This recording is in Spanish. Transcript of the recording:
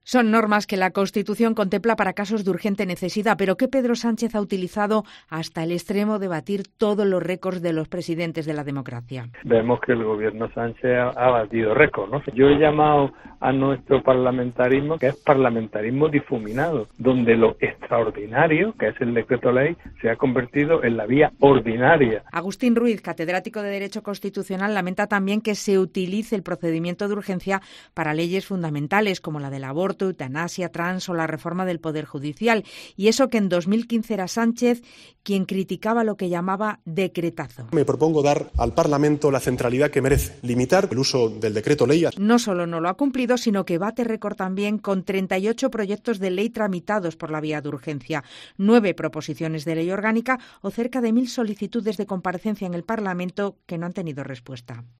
Son normas que la Constitución contempla para casos de urgente necesidad, pero que Pedro Sánchez ha utilizado hasta el extremo de batir todos los récords de los presidentes de la democracia. Vemos que el gobierno Sánchez ha batido récords, ¿no? Yo he llamado a nuestro parlamentarismo, que es parlamentarismo difuminado, donde lo extraordinario, que es el decreto ley, se ha convertido en la vía ordinaria. Agustín Ruiz, catedrático de Derecho Constitucional, lamenta también que se utilice el procedimiento de urgencia para leyes fundamentales como la del aborto, eutanasia, trans o la reforma del Poder Judicial. Y eso que en 2015 era Sánchez quien criticaba lo que llamaba decretazo. Me propongo dar al Parlamento la centralidad que merece, limitar el uso del decreto ley. No solo no lo ha cumplido, sino que bate récord también con 38 proyectos de ley tramitados por la vía de urgencia, 9 proposiciones de ley orgánica o cerca de 1.000 solicitudes de comparecencia en el Parlamento que no han tenido respuesta.